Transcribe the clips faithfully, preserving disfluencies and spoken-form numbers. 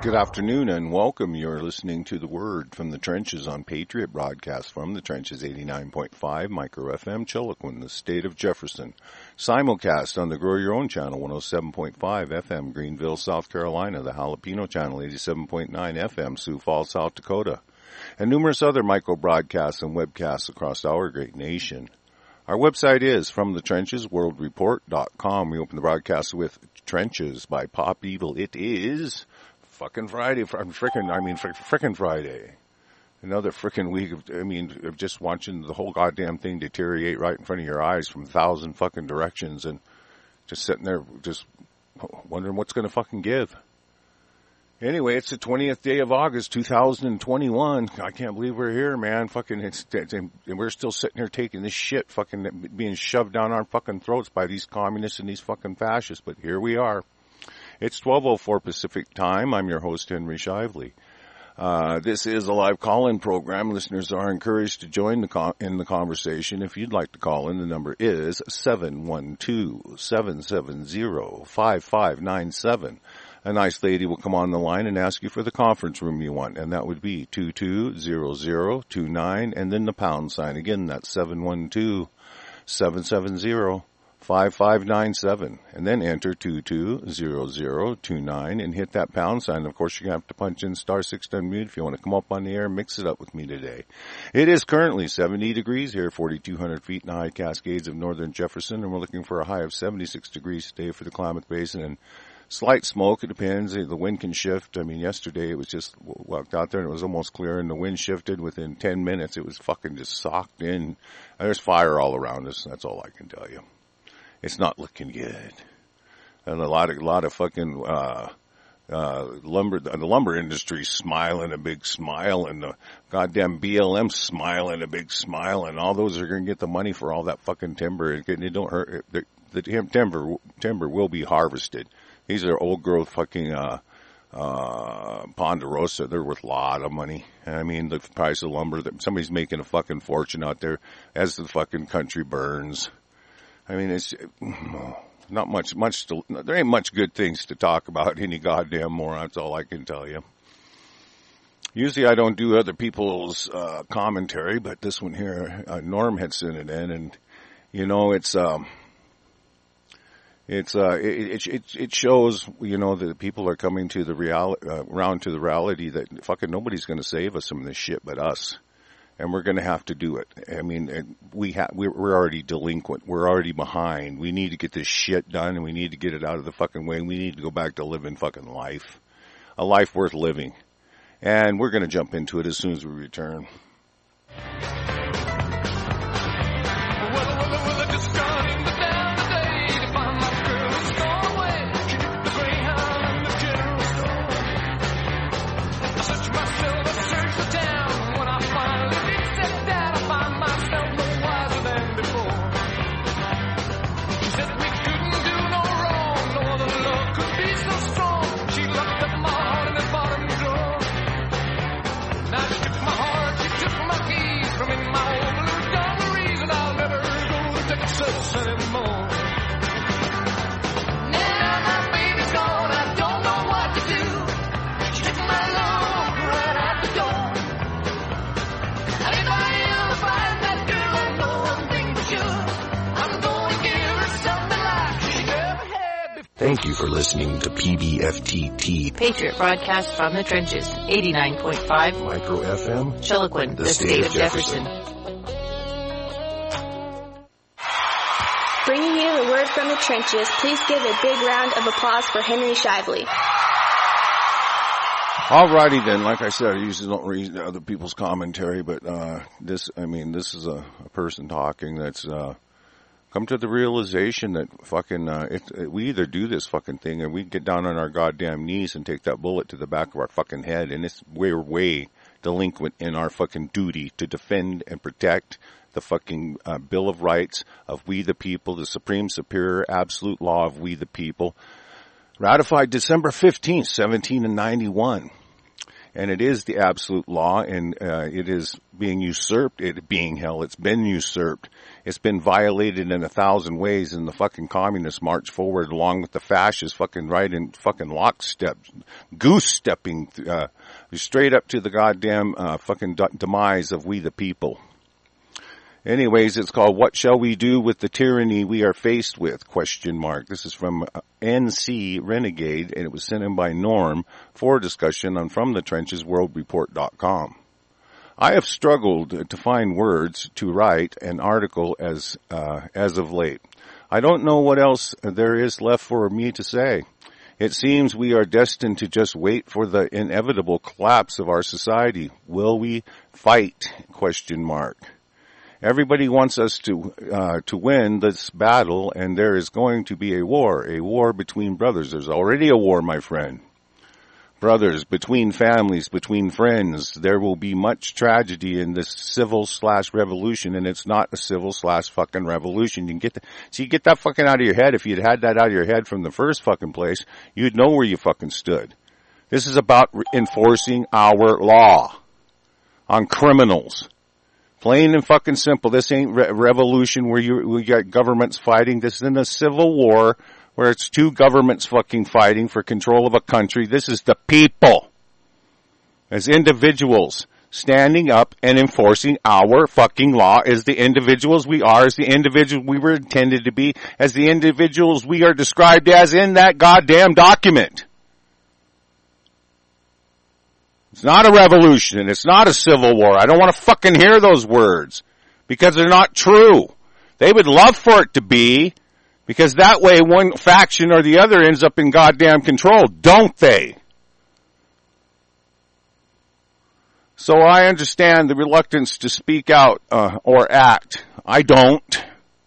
Good afternoon and welcome. You're listening to The Word from the Trenches on Patriot Broadcast from the Trenches eighty-nine point five Micro F M, Chiloquin, the state of Jefferson. Simulcast on the Grow Your Own channel, one oh seven point five F M, Greenville, South Carolina, the Jalapeno channel, eighty-seven point nine F M, Sioux Falls, South Dakota, and numerous other micro broadcasts and webcasts across our great nation. Our website is from the trenches world report dot com. We open the broadcast with Trenches by Pop Evil. It is fucking Friday, frickin', I mean, frickin' Friday. Another frickin' week of, I mean, of just watching the whole goddamn thing deteriorate right in front of your eyes from a thousand fucking directions and just sitting there just wondering what's gonna fucking give. Anyway, it's the twentieth day of August, two thousand twenty-one. I can't believe we're here, man. Fucking, it's, it's, and we're still sitting here taking this shit fucking being shoved down our fucking throats by these communists and these fucking fascists, but here we are. It's twelve oh four Pacific time. I'm your host, Henry Shively. Uh, this is a live call-in program. Listeners are encouraged to join the con- in the conversation. If you'd like to call in, the number is seven one two, seven seven zero, five five nine seven. A nice lady will come on the line and ask you for the conference room you want, and that would be two two zero zero two nine, and then the pound sign. Again, that's seven one two, seven seven zero, five five nine seven, and then enter two two zero zero two nine and hit that pound sign. Of course, you're going to have to punch in star six to unmute if you want to come up on the air and mix it up with me today. It is currently seventy degrees here, forty-two hundred feet in the high Cascades of northern Jefferson, and we're looking for a high of seventy-six degrees today for the Klamath Basin, and slight smoke. It depends. The wind can shift. I mean, yesterday it was just walked out there and it was almost clear, and the wind shifted within ten minutes. It was fucking just socked in. There's fire all around us. That's all I can tell you. It's not looking good. And a lot of, a lot of fucking, uh, uh, lumber, the lumber industry smiling a big smile, and the goddamn B L M smiling a big smile, and all those are going to get the money for all that fucking timber. It, it don't hurt. The, the timber, timber will be harvested. These are old growth fucking, uh, uh, Ponderosa. They're worth a lot of money. I mean, the price of lumber, that somebody's making a fucking fortune out there as the fucking country burns. I mean, it's not much, much to, there ain't much good things to talk about any goddamn more. That's all I can tell you. Usually I don't do other people's, uh, commentary, but this one here, uh, Norm had sent it in, and, you know, it's, um, It's, uh, it, it, it shows, you know, that people are coming to the reality, uh, around to the reality that fucking nobody's going to save us from this shit but us. And we're going to have to do it. I mean, we have, we're already delinquent. We're already behind. We need to get this shit done, and we need to get it out of the fucking way. We need to go back to living fucking life. A life worth living. And we're going to jump into it as soon as we return. Thank you for listening to P B F T T, Patriot Broadcast from the Trenches, eighty-nine point five Micro F M, Chiloquin, the, the state, state of Jefferson. Jefferson. Bringing you the word from the trenches, please give a big round of applause for Henry Shively. Alrighty then, like I said, I usually don't read other people's commentary, but uh this, I mean, this is a, a person talking that's uh come to the realization that fucking, uh, it, it, we either do this fucking thing or we get down on our goddamn knees and take that bullet to the back of our fucking head, and it's, we're way delinquent in our fucking duty to defend and protect the fucking, uh, Bill of Rights of we the people, the supreme superior absolute law of we the people, ratified December fifteenth, seventeen ninety-one. and it is the absolute law, and uh, it is being usurped. It being hell, it's been usurped. It's been violated in a thousand ways, and the fucking communists march forward along with the fascists, fucking right in fucking lockstep, goose stepping uh, straight up to the goddamn uh, fucking d- demise of we the people. Anyways, it's called What Shall We Do with the Tyranny We Are Faced With? Question mark. This is from N C Renegade, and it was sent in by Norm for discussion on From the Trenches World Report dot com. I have struggled to find words to write an article as uh, as of late. I don't know what else there is left for me to say. It seems we are destined to just wait for the inevitable collapse of our society. Will we fight? Question mark. Everybody wants us to uh, to win this battle, and there is going to be a war, a war between brothers. There's already a war, my friend. Brothers, between families, between friends. There will be much tragedy in this civil slash revolution, and it's not a civil slash fucking revolution. You can get the, so you get that fucking out of your head. If you'd had that out of your head from the first fucking place, you'd know where you fucking stood. This is about re- enforcing our law on criminals. Plain and fucking simple. This ain't re- revolution where you we got governments fighting. This isn't a civil war where it's two governments fucking fighting for control of a country. This is the people as individuals standing up and enforcing our fucking law as the individuals we are, as the individuals we were intended to be, as the individuals we are described as in that goddamn document. It's not a revolution. It's not a civil war. I don't want to fucking hear those words because they're not true. They would love for it to be because that way one faction or the other ends up in goddamn control, don't they? So I understand the reluctance to speak out uh, or act. I don't.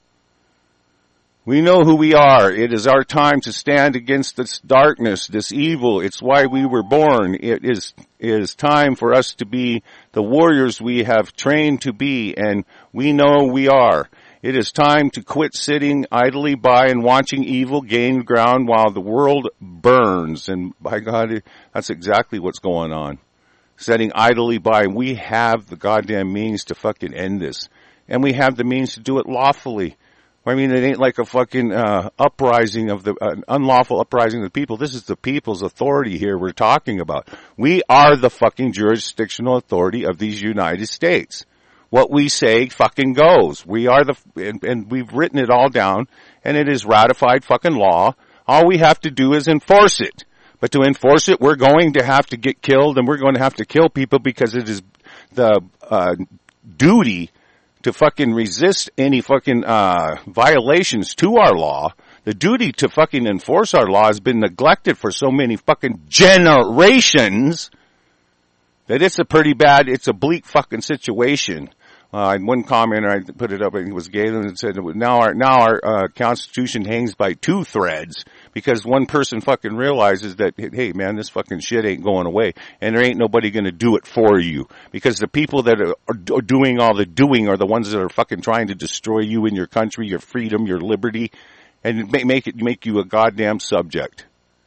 We know who we are. It is our time to stand against this darkness, this evil. It's why we were born. It is, it is time for us to be the warriors we have trained to be, and we know we are. It is time to quit sitting idly by and watching evil gain ground while the world burns. And by God, that's exactly what's going on. Sitting idly by. We have the goddamn means to fucking end this. And we have the means to do it lawfully. I mean, it ain't like a fucking uh, uprising of the, uh, unlawful uprising of the people. This is the people's authority here we're talking about. We are the fucking jurisdictional authority of these United States. What we say fucking goes. We are the, and, and we've written it all down, and it is ratified fucking law. All we have to do is enforce it. But to enforce it, we're going to have to get killed, and we're going to have to kill people because it is the uh, duty to fucking resist any fucking uh violations to our law. The duty to fucking enforce our law has been neglected for so many fucking generations that it's a pretty bad, it's a bleak fucking situation. Uh, one commenter, I put it up, I think it was Galen, and said, now our, now our, uh, Constitution hangs by two threads because one person fucking realizes that, hey man, this fucking shit ain't going away and there ain't nobody gonna do it for you because the people that are, are doing all the doing are the ones that are fucking trying to destroy you and your country, your freedom, your liberty, and make it, make you a goddamn subject.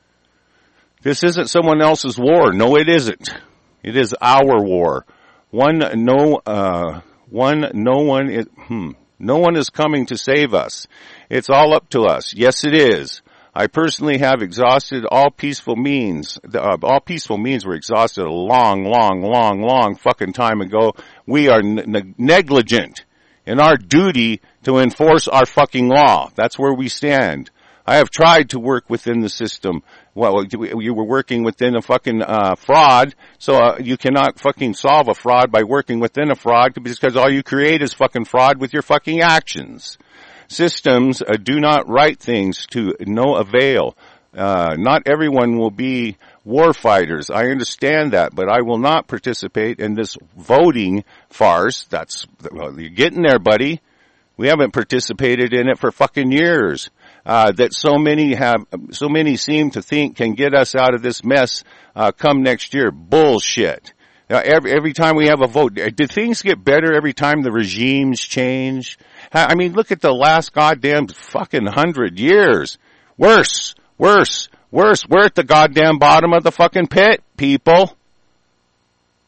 This isn't someone else's war. No, it isn't. It is our war. One, no, uh, One, no one is, hmm, no one is coming to save us. It's all up to us. Yes, it is. I personally have exhausted all peaceful means. Uh, all peaceful means were exhausted a long, long, long, long fucking time ago. We are ne- negligent in our duty to enforce our fucking law. That's where we stand. I have tried to work within the system. Well, you were working within a fucking uh fraud, so uh, you cannot fucking solve a fraud by working within a fraud because all you create is fucking fraud with your fucking actions. Systems uh, do not write things to no avail. Uh, not everyone will be war fighters. I understand that, but I will not participate in this voting farce. That's, well, you're getting there, buddy. We haven't participated in it for fucking years. Uh, that so many have, so many seem to think can get us out of this mess, uh, come next year. Bullshit. Now, every, every time we have a vote, do things get better every time the regimes change? I mean, look at the last goddamn fucking hundred years. Worse, worse, worse. We're at the goddamn bottom of the fucking pit, people.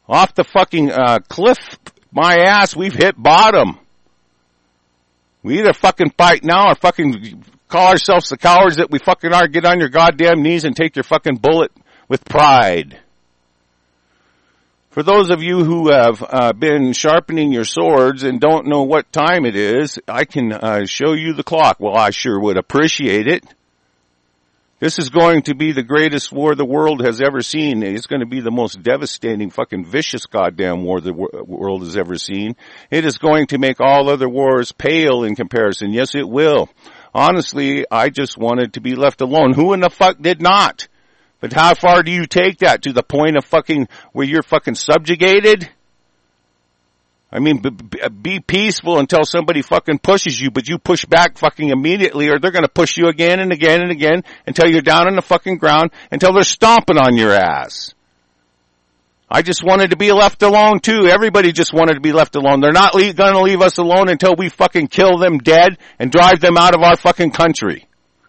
Off the fucking uh, cliff, my ass, we've hit bottom. We either fucking fight now or fucking call ourselves the cowards that we fucking are. Get on your goddamn knees and take your fucking bullet with pride. For those of you who have uh, been sharpening your swords and don't know what time it is, I can uh, show you the clock. Well, I sure would appreciate it. This is going to be the greatest war the world has ever seen. It's going to be the most devastating, fucking vicious goddamn war the world has ever seen. It is going to make all other wars pale in comparison. Yes, it will. Honestly, I just wanted to be left alone. Who in the fuck did not? But how far do you take that? To the point of fucking where you're fucking subjugated? I mean, b- b- be peaceful until somebody fucking pushes you, but you push back fucking immediately or they're gonna push you again and again and again until you're down on the fucking ground, until they're stomping on your ass. I just wanted to be left alone too. Everybody just wanted to be left alone. They're not le- gonna leave us alone until we fucking kill them dead and drive them out of our fucking country.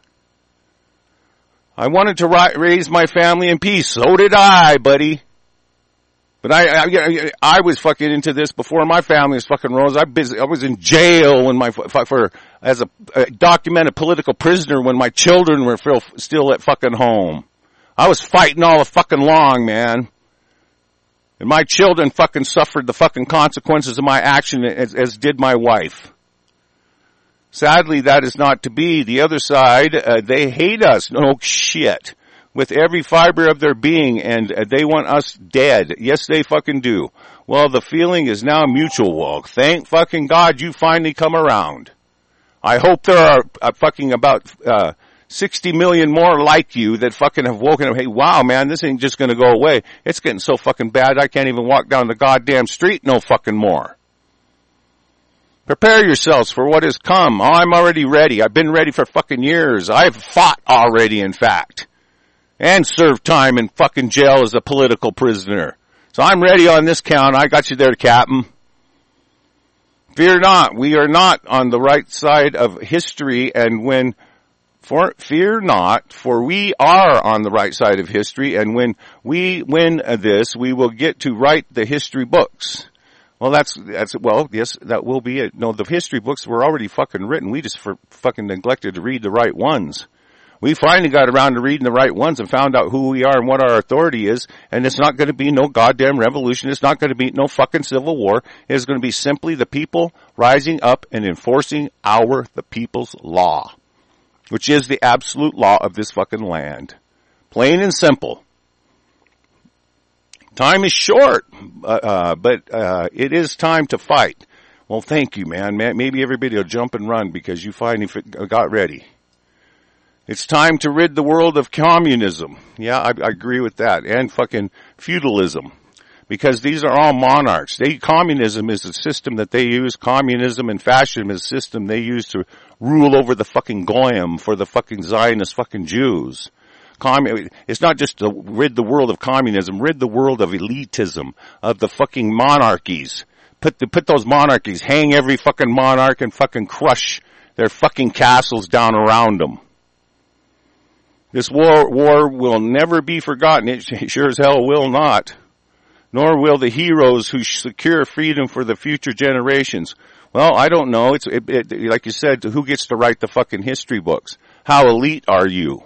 I wanted to ri- raise my family in peace. So did I, buddy. But I, I, I was fucking into this before my family was fucking rose. I, I was in jail when my, for, as a, a documented political prisoner when my children were still at fucking home. I was fighting all the fucking long, man. And my children fucking suffered the fucking consequences of my action as, as did my wife. Sadly, that is not to be. The other side, uh, they hate us. No shit. With every fiber of their being, and uh, they want us dead. Yes, they fucking do. Well, the feeling is now mutual. Well, thank fucking God you finally come around. I hope there are uh, fucking about uh sixty million more like you that fucking have woken up. Hey, wow, man, this ain't just gonna go away. It's getting so fucking bad I can't even walk down the goddamn street no fucking more. Prepare yourselves for what has come. Oh, I'm already ready. I've been ready for fucking years. I've fought already, in fact. And served time in fucking jail as a political prisoner. So I'm ready on this count. I got you there, Captain. Fear not. We are not on the right side of history, and when for fear not, for we are on the right side of history, and when we win this, we will get to write the history books. Well, that's, that's, well, yes, that will be it. No, the history books were already fucking written. We just for fucking neglected to read the right ones. We finally got around to reading the right ones and found out who we are and what our authority is, and it's not going to be no goddamn revolution. It's not going to be no fucking civil war. It's going to be simply the people rising up and enforcing our, the people's law, which is the absolute law of this fucking land. Plain and simple. Time is short, uh, uh but uh it is time to fight. Well, thank you, man. Maybe everybody will jump and run because you finally got ready. It's time to rid the world of communism. Yeah, I, I agree with that. And fucking feudalism. Because these are all monarchs. They, communism is a system that they use. Communism and fascism is a system they use to rule over the fucking goyim for the fucking Zionist fucking Jews. Commun- it's not just to rid the world of communism, rid the world of elitism, of the fucking monarchies. Put the, put those monarchies, hang every fucking monarch and fucking crush their fucking castles down around them. This war, war will never be forgotten. It sure as hell will not. Nor will the heroes who secure freedom for the future generations. Well, I don't know. It's it, it, like you said, who gets to write the fucking history books? How elite are you?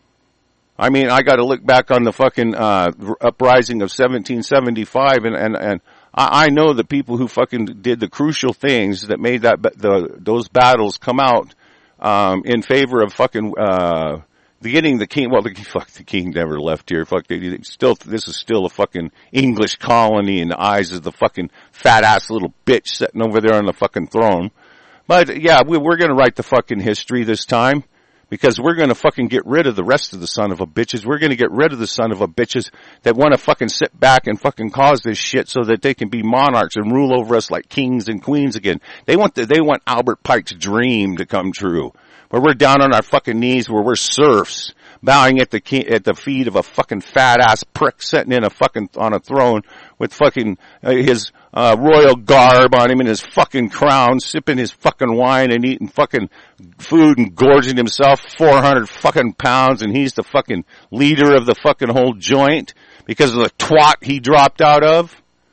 I mean, I got to look back on the fucking uh uprising of seventeen seventy-five, and and and I, I know the people who fucking did the crucial things that made that the those battles come out um in favor of fucking uh The getting the king, well, the, fuck, the king never left here. Fuck, they, still, this is still a fucking English colony in the eyes of the fucking fat ass little bitch sitting over there on the fucking throne. But yeah, we, we're gonna write the fucking history this time because we're gonna fucking get rid of the rest of the son of a bitches. We're gonna get rid of the son of a bitches that want to fucking sit back and fucking cause this shit so that they can be monarchs and rule over us like kings and queens again. They want the, they want Albert Pike's dream to come true. Where we're down on our fucking knees, where we're serfs, bowing at the key, at the feet of a fucking fat ass prick sitting in a fucking on a throne with fucking uh, his uh, royal garb on him and his fucking crown, sipping his fucking wine and eating fucking food and gorging himself four hundred fucking pounds, and he's the fucking leader of the fucking whole joint because of the twat he dropped out of.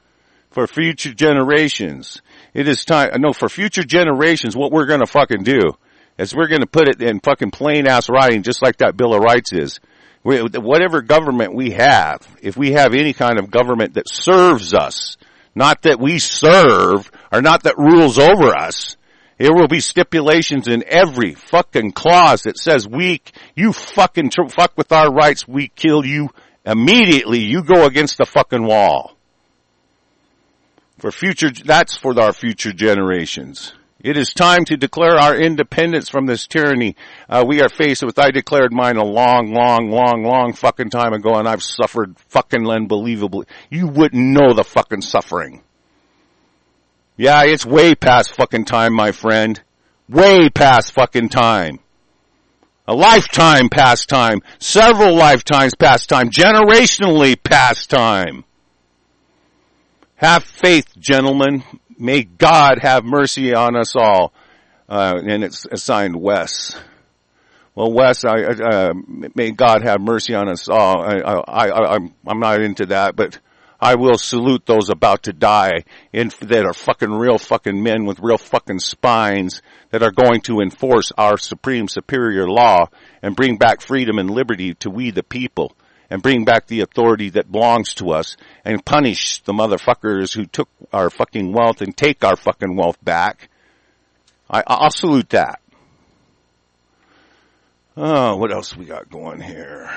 for future generations. It is time, no, for future generations, what we're gonna fucking do is we're gonna put it in fucking plain ass writing, just like that Bill of Rights is. We, whatever government we have, if we have any kind of government that serves us, not that we serve, or not that rules over us, there will be stipulations in every fucking clause that says we, you fucking tr- fuck with our rights, we kill you immediately. You go against the fucking wall. For future, that's for our future generations. It is time to declare our independence from this tyranny. Uh, we are faced with, I declared mine a long, long, long, long fucking time ago, and I've suffered fucking unbelievably. You wouldn't know the fucking suffering. Yeah, it's way past fucking time, my friend. Way past fucking time. A lifetime past time. Several lifetimes past time. Generationally past time. Have faith, gentlemen. May God have mercy on us all. Uh, and it's assigned Wes. Well, Wes, I, uh, may God have mercy on us all. I, I, I, I'm, I'm not into that, but I will salute those about to die in, that are fucking real fucking men with real fucking spines that are going to enforce our supreme superior law and bring back freedom and liberty to we the people and bring back the authority that belongs to us and punish the motherfuckers who took our fucking wealth and take our fucking wealth back. I, I'll salute that. Oh, what else we got going here?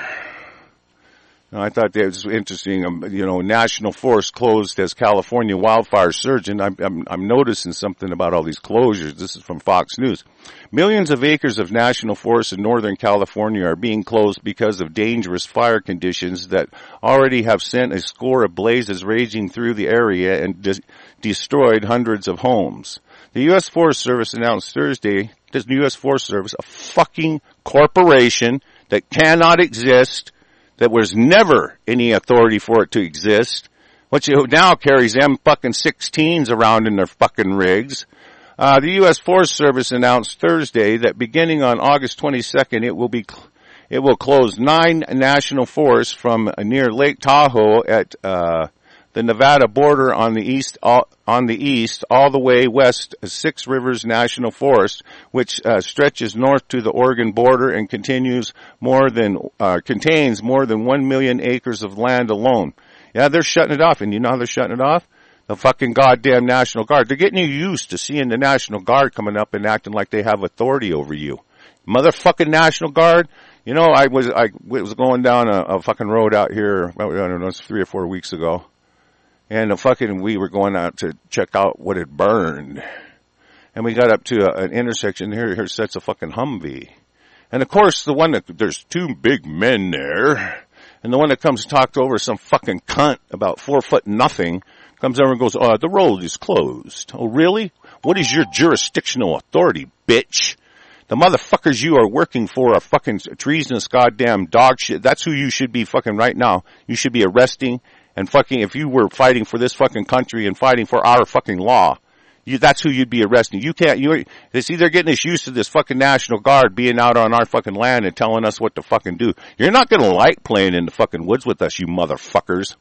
I thought that was interesting. Um, you know, national forest closed as California wildfires surge, and I'm, I'm, I'm noticing something about all these closures. This is from Fox News. Millions of acres of national forests in Northern California are being closed because of dangerous fire conditions that already have sent a score of blazes raging through the area and de- destroyed hundreds of homes. The U S Forest Service announced Thursday, the U S Forest Service, a fucking corporation that cannot exist, that was never any authority for it to exist, which now carries them fucking sixteens around in their fucking rigs. Uh, the U S Forest Service announced Thursday that beginning on August twenty-second, it will be, it will close nine national forests from near Lake Tahoe at, uh, the Nevada border on the east, all, on the east, all the way west, Six Rivers National Forest, which uh, stretches north to the Oregon border and continues more than uh, contains more than one million acres of land alone. Yeah, they're shutting it off, and you know how they're shutting it off? The fucking goddamn National Guard. They're getting you used to seeing the National Guard coming up and acting like they have authority over you. Motherfucking National Guard. You know, I was I was going down a, a fucking road out here. I don't know, it's three or four weeks ago. And the fucking, we were going out to check out what had burned. And we got up to a, an intersection here, here sets a fucking Humvee. And of course the one that, there's two big men there. And the one that comes talked over some fucking cunt about four foot nothing comes over and goes, uh, the road is closed. Oh really? What is your jurisdictional authority, bitch? The motherfuckers you are working for are fucking treasonous goddamn dog shit. That's who you should be fucking right now. You should be arresting. And fucking, if you were fighting for this fucking country and fighting for our fucking law, you, that's who you'd be arresting. You can't, you, it's either getting us used to this fucking National Guard being out on our fucking land and telling us what to fucking do. You're not gonna like playing in the fucking woods with us, you motherfuckers.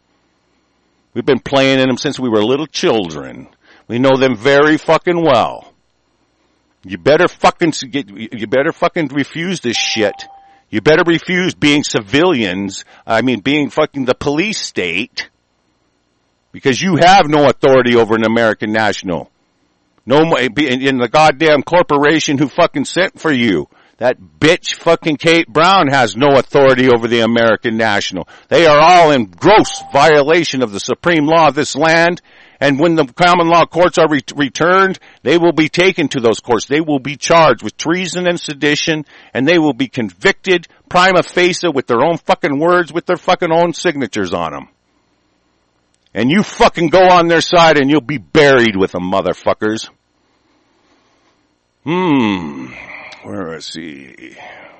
We've been playing in them since we were little children. We know them very fucking well. You better fucking get, you better fucking refuse this shit. You better refuse being civilians, I mean being fucking the police state, because you have no authority over an American national. No, in the goddamn corporation who fucking sent for you. That bitch fucking Kate Brown has no authority over the American national. They are all in gross violation of the supreme law of this land. And when the common law courts are re- returned, they will be taken to those courts. They will be charged with treason and sedition, and they will be convicted prima facie with their own fucking words, with their fucking own signatures on them. And you fucking go on their side and you'll be buried with them, motherfuckers. Hmm. Where is he?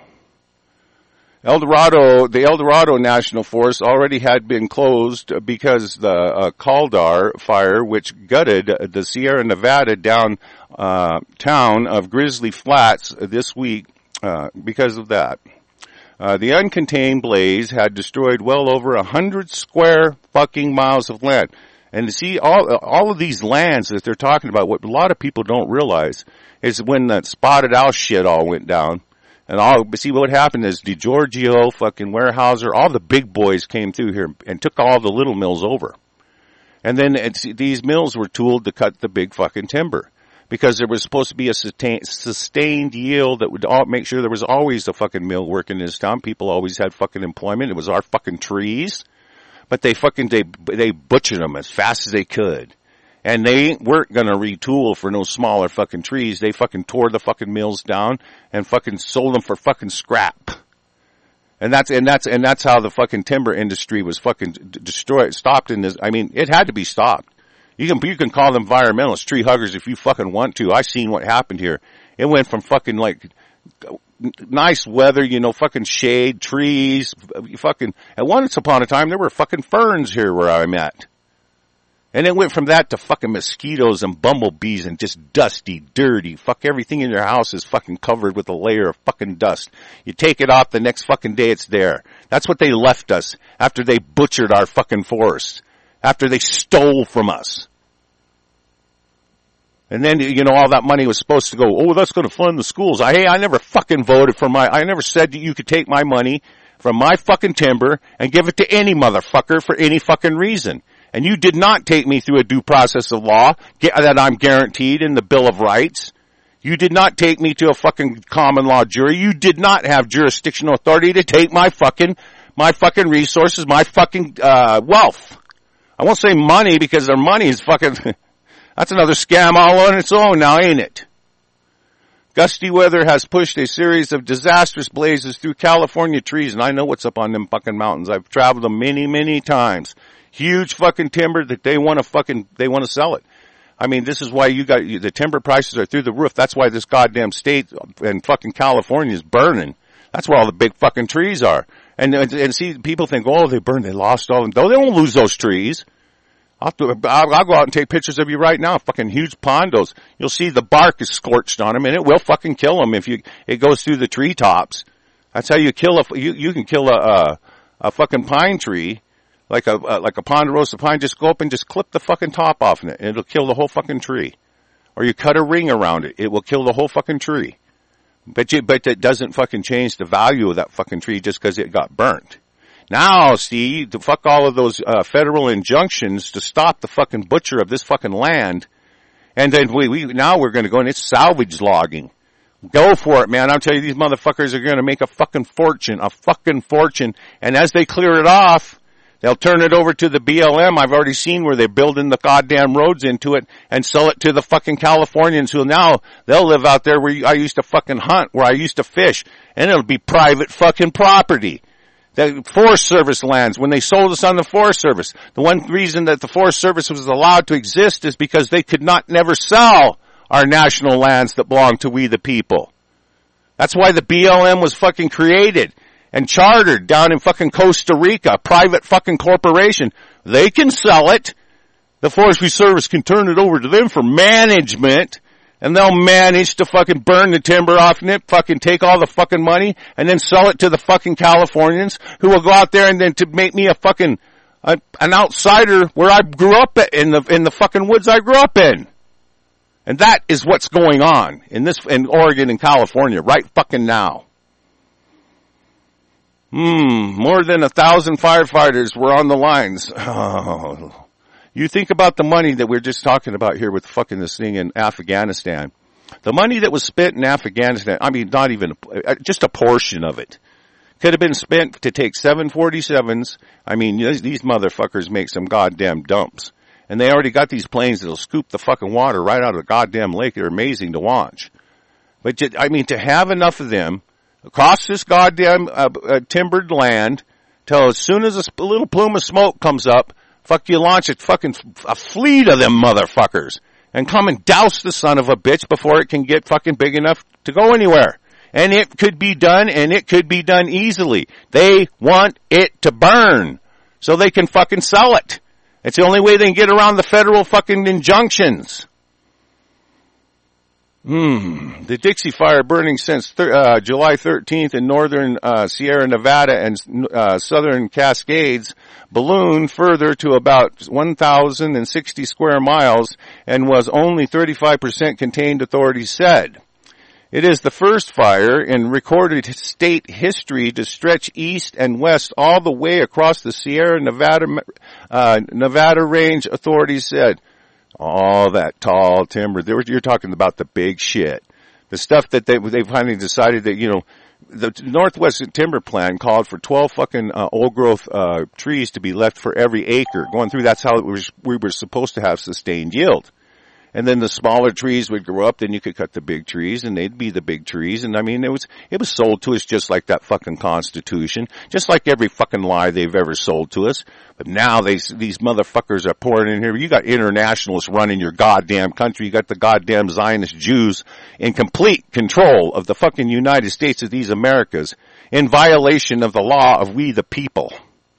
El Dorado, the El Dorado National Forest already had been closed because the uh, Caldar fire, which gutted the Sierra Nevada down uh, town of Grizzly Flats this week, uh, because of that. Uh, the uncontained blaze had destroyed well over a hundred square fucking miles of land. And to see all all of these lands that they're talking about, what a lot of people don't realize is when that Spotted Owl shit all went down, and all, see what happened is DeGiorgio, fucking Weyerhaeuser, all the big boys came through here and took all the little mills over. And then it's, these mills were tooled to cut the big fucking timber. Because there was supposed to be a sustain, sustained yield that would all, make sure there was always a fucking mill working in this town. People always had fucking employment. It was our fucking trees. But they fucking, they, they butchered them as fast as they could. And they weren't gonna retool for no smaller fucking trees. They fucking tore the fucking mills down and fucking sold them for fucking scrap. And that's, and that's, and that's how the fucking timber industry was fucking destroyed, stopped in this. I mean, it had to be stopped. You can, you can call them environmentalists, tree huggers if you fucking want to. I seen what happened here. It went from fucking like, nice weather, you know, fucking shade, trees, fucking, at once upon a time there were fucking ferns here where I'm at. And it went from that to fucking mosquitoes and bumblebees and just dusty, dirty. Fuck, everything in your house is fucking covered with a layer of fucking dust. You take it off, the next fucking day it's there. That's what they left us after they butchered our fucking forests. After they stole from us. And then, you know, all that money was supposed to go, oh, that's going to fund the schools. I, hey, I never fucking voted for my, I never said that you could take my money from my fucking timber and give it to any motherfucker for any fucking reason. And you did not take me through a due process of law that I'm guaranteed in the Bill of Rights. You did not take me to a fucking common law jury. You did not have jurisdictional authority to take my fucking, my fucking resources, my fucking, uh, wealth. I won't say money because their money is fucking, that's another scam all on its own now, ain't it? Gusty weather has pushed a series of disastrous blazes through California trees, and I know what's up on them fucking mountains. I've traveled them many, many times. Huge fucking timber that they want to fucking, they want to sell it. I mean, this is why you got, the timber prices are through the roof. That's why this goddamn state and fucking California is burning. That's where all the big fucking trees are. And, and see, people think, oh, they burned, they lost all of them. No, they won't lose those trees. I'll, do, I'll, I'll go out and take pictures of you right now. Fucking huge pondos. You'll see the bark is scorched on them, and it will fucking kill them if you, it goes through the treetops. That's how you kill a, you, you can kill a, a, a fucking pine tree. Like a, uh, like a ponderosa pine, just go up and just clip the fucking top off of it, and it'll kill the whole fucking tree. Or you cut a ring around it, it will kill the whole fucking tree. But you, but it doesn't fucking change the value of that fucking tree just because it got burnt. Now, see, to fuck all of those, uh, federal injunctions to stop the fucking butcher of this fucking land, and then we, we, now we're gonna go and it's salvage logging. Go for it, man. I'll tell you, these motherfuckers are gonna make a fucking fortune, a fucking fortune, and as they clear it off, they'll turn it over to the B L M. I've already seen where they're building the goddamn roads into it and sell it to the fucking Californians who now they'll live out there where I used to fucking hunt, where I used to fish, and it'll be private fucking property. The Forest Service lands, when they sold us on the Forest Service, the one reason that the Forest Service was allowed to exist is because they could not never sell our national lands that belong to we the people. That's why the B L M was fucking created. And chartered down in fucking Costa Rica, a private fucking corporation. They can sell it. The Forestry Service can turn it over to them for management, and they'll manage to fucking burn the timber off and it, fucking take all the fucking money, and then sell it to the fucking Californians, who will go out there and then to make me a fucking, a, an outsider where I grew up in the, in the fucking woods I grew up in. And that is what's going on in this, in Oregon and California right fucking now. Hmm, more than a thousand firefighters were on the lines. Oh. You think about the money that we're just talking about here with fucking this thing in Afghanistan. The money that was spent in Afghanistan, I mean, not even, just a portion of it, could have been spent to take seven forty-sevens. I mean, these motherfuckers make some goddamn dumps. And they already got these planes that'll scoop the fucking water right out of the goddamn lake. They're amazing to watch. But, just, I mean, to have enough of them across this goddamn uh, uh, timbered land, till as soon as a sp- little plume of smoke comes up, fuck you launch a fucking a fleet of them motherfuckers and come and douse the son of a bitch before it can get fucking big enough to go anywhere. And it could be done, and it could be done easily. They want it to burn so they can fucking sell it. It's the only way they can get around the federal fucking injunctions. Hmm. The Dixie Fire burning since thir- uh, July thirteenth in northern uh, Sierra Nevada and uh, southern Cascades ballooned further to about one thousand sixty square miles and was only thirty-five percent contained, authorities said. It is the first fire in recorded state history to stretch east and west all the way across the Sierra Nevada uh, Nevada range, authorities said. All that tall timber. They were, you're talking about the big shit. The stuff that they they finally decided that, you know, the Northwest Timber Plan called for twelve fucking uh, old growth uh trees to be left for every acre. Going through, that's how it was, we were supposed to have sustained yield. And then the smaller trees would grow up, then you could cut the big trees, and they'd be the big trees. And I mean, it was, it was sold to us just like that fucking Constitution, just like every fucking lie they've ever sold to us. But now they, these motherfuckers are pouring in here. You got internationalists running your goddamn country. You got the goddamn Zionist Jews in complete control of the fucking United States of these Americas, in violation of the law of we the people,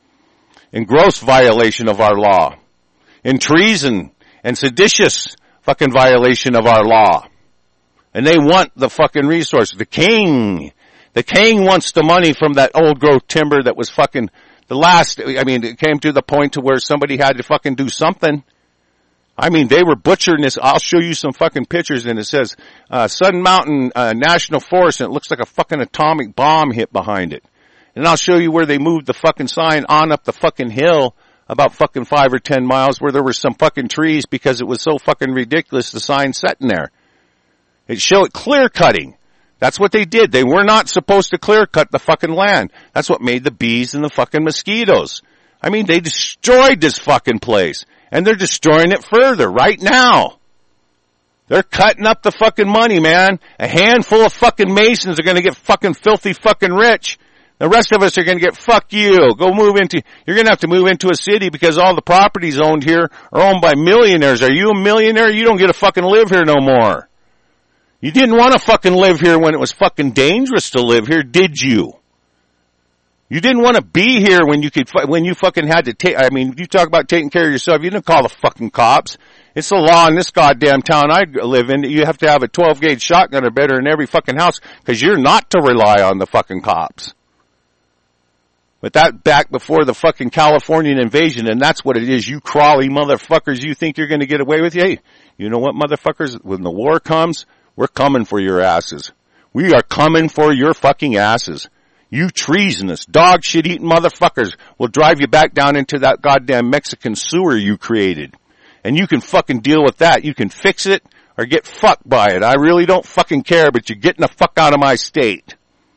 in gross violation of our law, in treason and seditious fucking violation of our law. And they want the fucking resources. The king, the king wants the money from that old growth timber that was fucking the last, I mean, it came to the point to where somebody had to fucking do something. I mean, they were butchering this. I'll show you some fucking pictures, and it says, uh, Sun Mountain uh, National Forest, and it looks like a fucking atomic bomb hit behind it. And I'll show you where they moved the fucking sign on up the fucking hill about fucking five or ten miles where there were some fucking trees because it was so fucking ridiculous, the sign sitting there. It showed clear cutting. That's what they did. They were not supposed to clear cut the fucking land. That's what made the bees and the fucking mosquitoes. I mean, they destroyed this fucking place. And they're destroying it further right now. They're cutting up the fucking money, man. A handful of fucking Masons are gonna get fucking filthy fucking rich. The rest of us are going to get, fuck you. Go move into, you're going to have to move into a city because all the properties owned here are owned by millionaires. Are you a millionaire? You don't get to fucking live here no more. You didn't want to fucking live here when it was fucking dangerous to live here, did you? You didn't want to be here when you could, when you fucking had to take, I mean, you talk about taking care of yourself. You didn't call the fucking cops. It's the law in this goddamn town I live in that you have to have a twelve gauge shotgun or better in every fucking house because you're not to rely on the fucking cops. But that back before the fucking Californian invasion, and that's what it is, you crawly motherfuckers, you think you're gonna get away with it? Hey, you know what, motherfuckers? When the war comes, we're coming for your asses. We are coming for your fucking asses. You treasonous, dog shit eating motherfuckers will drive you back down into that goddamn Mexican sewer you created. And you can fucking deal with that. You can fix it or get fucked by it. I really don't fucking care, but you're getting the fuck out of my state.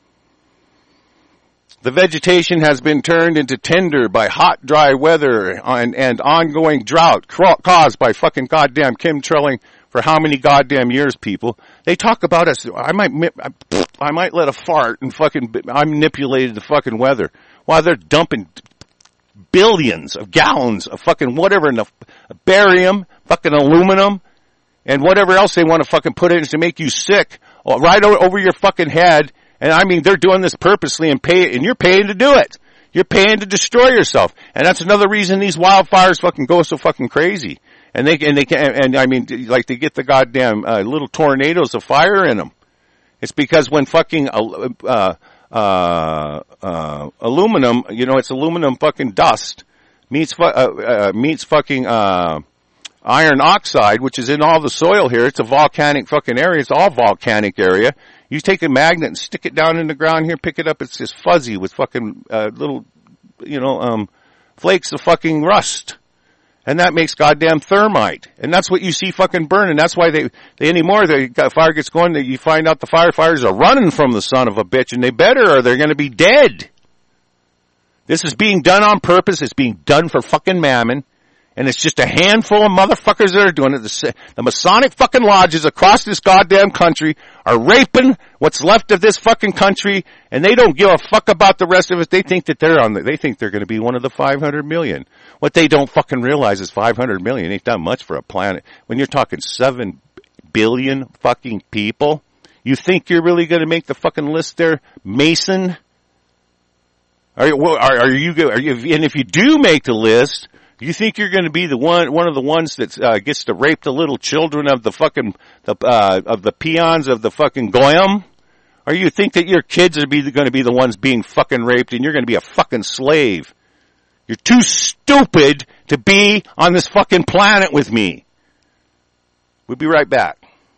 The vegetation has been turned into tinder by hot, dry weather and, and ongoing drought caused by fucking goddamn chemtrailing for how many goddamn years, people. They talk about us. I might, I might let a fart and fucking, I manipulated the fucking weather while they're dumping billions of gallons of fucking whatever in the barium, fucking aluminum, and whatever else they want to fucking put in to make you sick right over your fucking head. And I mean, they're doing this purposely and pay, and you're paying to do it. You're paying to destroy yourself. And that's another reason these wildfires fucking go so fucking crazy. And they, and they can, and I mean, like they get the goddamn, uh, little tornadoes of fire in them. It's because when fucking, uh, uh, uh, uh, aluminum, you know, it's aluminum fucking dust meets, fu- uh, uh, meets fucking, uh, iron oxide, which is in all the soil here. It's a volcanic fucking area. It's all volcanic area. You take a magnet and stick it down in the ground here, pick it up, it's just fuzzy with fucking, uh, little, you know, um, flakes of fucking rust. And that makes goddamn thermite. And that's what you see fucking burning. That's why they, they anymore, the fire gets going, you find out the firefighters are running from the son of a bitch, and they better or they're gonna be dead. This is being done on purpose. It's being done for fucking mammon. And it's just a handful of motherfuckers that are doing it. The, the Masonic fucking lodges across this goddamn country are raping what's left of this fucking country, and they don't give a fuck about the rest of us. They think that they're on the, they think they're gonna be one of the five hundred million. What they don't fucking realize is five hundred million ain't done much for a planet. When you're talking seven billion fucking people, you think you're really gonna make the fucking list there, Mason? Are you, are, are you, are you, and if you do make the list, You think you're going to be the one, one of the ones that uh, gets to rape the little children of the fucking, the, uh, of the peons of the fucking goyim? Or you think that your kids are be, going to be the ones being fucking raped and you're going to be a fucking slave? You're too stupid to be on this fucking planet with me. We'll be right back.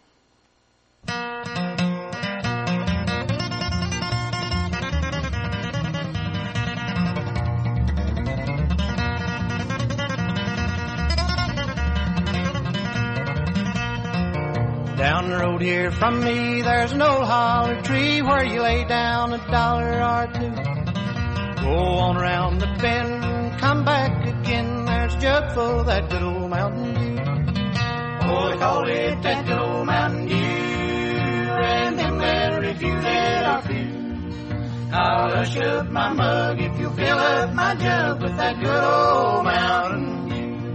Down the road here from me, there's an old holler tree where you lay down a dollar or two. Go on around the bend, come back again, there's a jug full of that good old Mountain Dew. Oh, they call it that good old Mountain Dew, and them very few that are few. I'll hush up my mug if you fill up my jug with that good old Mountain Dew.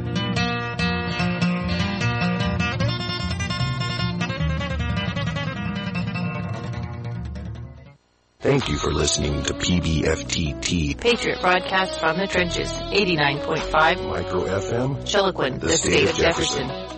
Thank you for listening to P B F T T Patriot broadcast from the trenches, eighty-nine point five Micro F M, Chiloquin, the, the state, state of Jefferson. Jefferson.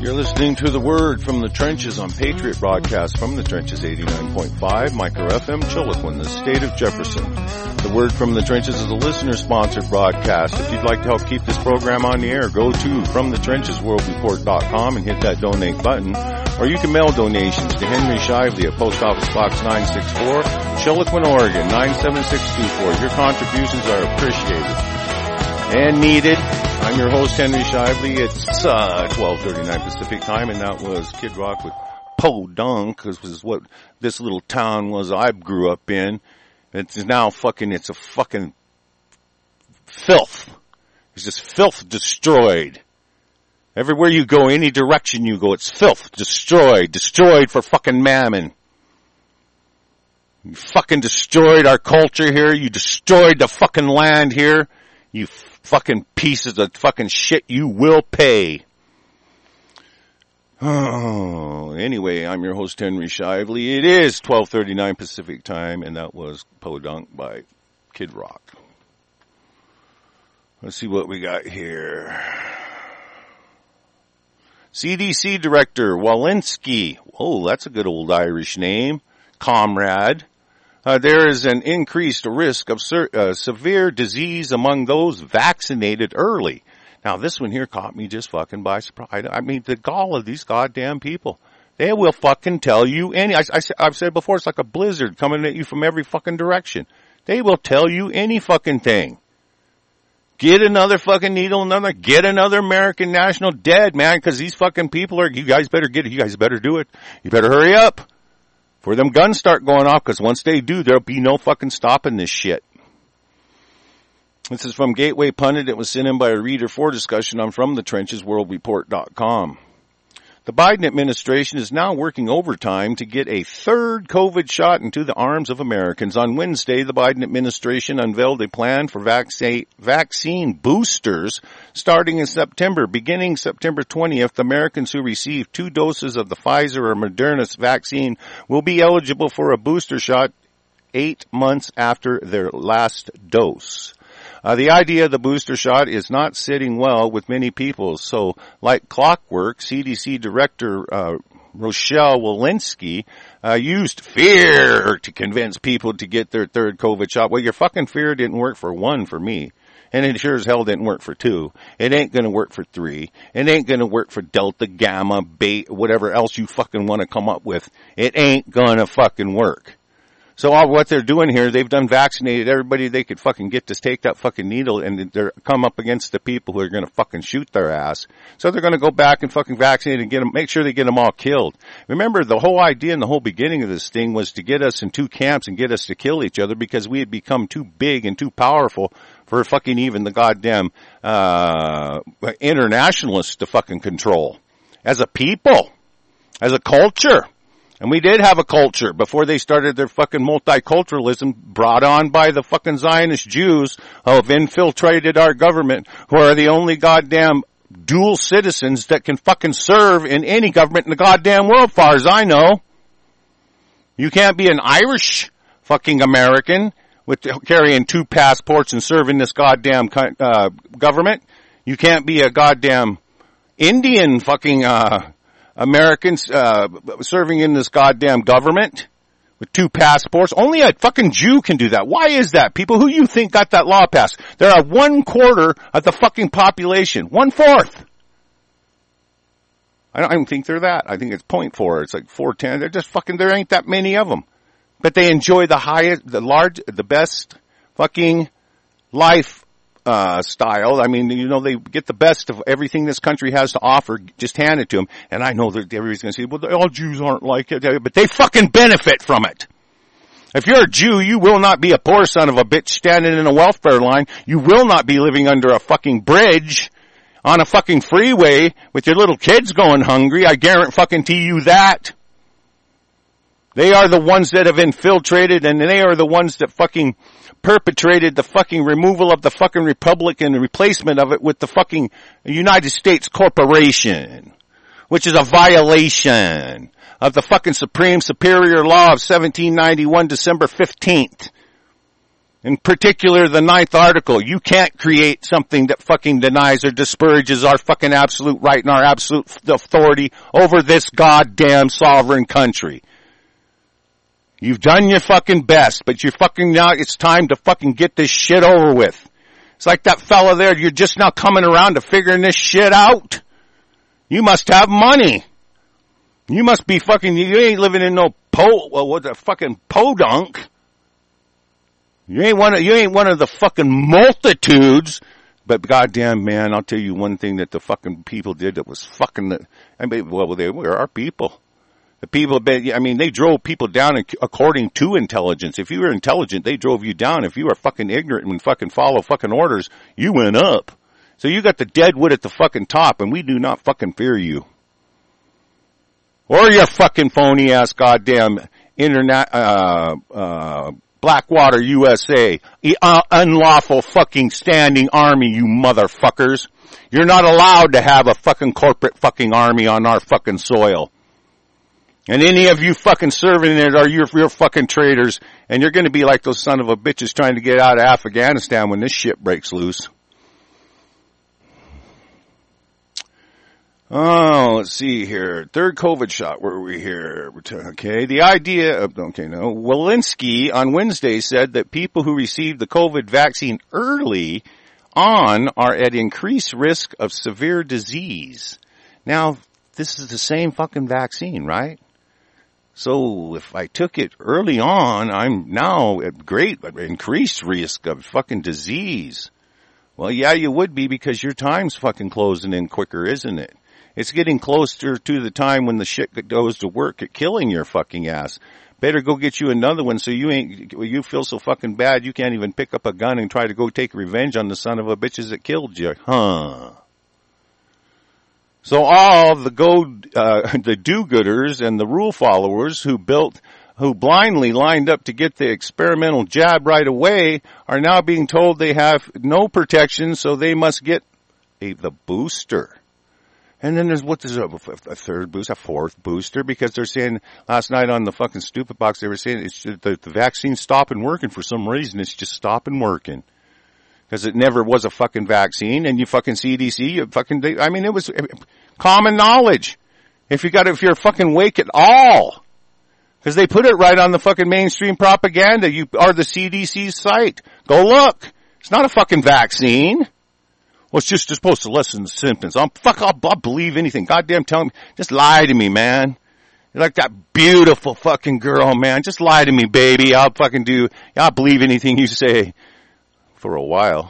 You're listening to The Word from the Trenches on Patriot Broadcast from the Trenches eighty-nine point five, Micro F M, Chilliquin, the state of Jefferson. The Word from the Trenches is a listener-sponsored broadcast. If you'd like to help keep this program on the air, go to from the trenches world report dot com and hit that donate button. Or you can mail donations to Henry Shively at Post Office Box nine six four, Chilliquin, Oregon nine seven six two four. Your contributions are appreciated and needed. I'm your host, Henry Shively. It's uh, twelve thirty-nine Pacific time, and that was Kid Rock with Podunk, because this is what this little town was I grew up in. It's now fucking, it's a fucking filth. It's just filth destroyed. Everywhere you go, any direction you go, it's filth destroyed. Destroyed for fucking mammon. You fucking destroyed our culture here. You destroyed the fucking land here. You fucking pieces of fucking shit, you will pay. Oh, anyway, I'm your host, Henry Shively. It is twelve thirty-nine Pacific time, and that was Podunk by Kid Rock. Let's see what we got here. C D C Director Walensky. Oh, that's a good old Irish name. Comrade. Uh, there is an increased risk of ser- uh, severe disease among those vaccinated early. Now, this one here caught me just fucking by surprise. I mean, the gall of these goddamn people. They will fucking tell you any, I, I, I've said before, it's like a blizzard coming at you from every fucking direction. They will tell you any fucking thing. Get another fucking needle, another, get another American national dead, man, because these fucking people are, you guys better get it, you guys better do it. You better hurry up. Before them guns start going off, because once they do, there'll be no fucking stopping this shit. This is from Gateway Pundit. It was sent in by a reader for discussion on from the trenches world report dot com. The Biden administration is now working overtime to get a third COVID shot into the arms of Americans. On Wednesday, the Biden administration unveiled a plan for vaccine, vaccine boosters starting in September. Beginning September twentieth, Americans who receive two doses of the Pfizer or Moderna vaccine will be eligible for a booster shot eight months after their last dose. Uh, the idea of the booster shot is not sitting well with many people. So, like clockwork, C D C Director uh, Rochelle Walensky uh, used fear to convince people to get their third COVID shot. Well, your fucking fear didn't work for one for me. And it sure as hell didn't work for two. It ain't gonna work for three. It ain't gonna work for Delta, Gamma, Beta, whatever else you fucking want to come up with. It ain't gonna fucking work. So all what they're doing here, they've done vaccinated everybody they could fucking get to take that fucking needle, and they're come up against the people who are going to fucking shoot their ass. So they're going to go back and fucking vaccinate and get them, make sure they get them all killed. Remember, the whole idea and the whole beginning of this thing was to get us in two camps and get us to kill each other because we had become too big and too powerful for fucking even the goddamn uh internationalists to fucking control. As a people, as a culture. And we did have a culture before they started their fucking multiculturalism brought on by the fucking Zionist Jews who have infiltrated our government, who are the only goddamn dual citizens that can fucking serve in any government in the goddamn world, far as I know. You can't be an Irish fucking American with carrying two passports and serving this goddamn uh, government. You can't be a goddamn Indian fucking uh Americans uh serving in this goddamn government with two passports. Only a fucking Jew can do that. Why is that? People who you think got that law passed. There are one quarter of the fucking population. One fourth. I don't even think they're that. I think it's point four. It's like four ten. They're just fucking, there ain't that many of them. But they enjoy the highest, the large, the best fucking life Uh, style. I mean, you know, they get the best of everything this country has to offer, just hand it to them. And I know that everybody's going to say, well, all Jews aren't like it, but they fucking benefit from it. If you're a Jew, you will not be a poor son of a bitch standing in a welfare line. You will not be living under a fucking bridge on a fucking freeway with your little kids going hungry. I guarantee fucking to you that. They are the ones that have infiltrated, and they are the ones that fucking perpetrated the fucking removal of the fucking republic and the replacement of it with the fucking United States Corporation, which is a violation of the fucking Supreme Superior Law of seventeen ninety-one, December fifteenth. In particular, the ninth article. You can't create something that fucking denies or disparages our fucking absolute right and our absolute authority over this goddamn sovereign country. You've done your fucking best, but you're fucking now, it's time to fucking get this shit over with. It's like that fella there, you're just now coming around to figuring this shit out. You must have money. You must be fucking, you ain't living in no po, well, what the fucking podunk. You ain't one of, you ain't one of the fucking multitudes, but goddamn man, I'll tell you one thing that the fucking people did that was fucking, the, I mean, well, they were our people. The people, I mean, they drove people down according to intelligence. If you were intelligent, they drove you down. If you were fucking ignorant and fucking follow fucking orders, you went up. So you got the dead wood at the fucking top, and we do not fucking fear you. Or your fucking phony ass goddamn internet, uh, uh, Blackwater U S A, uh, unlawful fucking standing army, you motherfuckers. You're not allowed to have a fucking corporate fucking army on our fucking soil. And any of you fucking serving in it are your, your fucking traitors, and you're gonna be like those son of a bitches trying to get out of Afghanistan when this shit breaks loose. Oh, let's see here. Third COVID shot. Where are we here? Okay. The idea of, okay, no. Walensky on Wednesday said that people who received the COVID vaccine early on are at increased risk of severe disease. Now, this is the same fucking vaccine, right? So if I took it early on, I'm now at great, increased risk of fucking disease. Well, yeah, you would be because your time's fucking closing in quicker, isn't it? It's getting closer to the time when the shit goes to work at killing your fucking ass. Better go get you another one so you ain't, you feel so fucking bad you can't even pick up a gun and try to go take revenge on the son of a bitches that killed you. Huh. So all the go, uh, the do-gooders and the rule followers who built, who blindly lined up to get the experimental jab right away are now being told they have no protection, so they must get a, the booster. And then there's what is a, a third booster, a fourth booster, because they're saying last night on the fucking stupid box they were saying it's the, the vaccine's stopping working for some reason. It's just stopping working because it never was a fucking vaccine. And you fucking C D C, you fucking they, I mean it was common knowledge. If you got if you're fucking awake at all, because they put it right on the fucking mainstream propaganda. You are the C D C site. Go look. It's not a fucking vaccine. Well, it's just supposed to lessen the symptoms. I'm fuck. I'll, I'll believe anything. Goddamn, tell me. Just lie to me, man. You're like that beautiful fucking girl, man. Just lie to me, baby. I'll fucking do. I'll believe anything you say. For a while,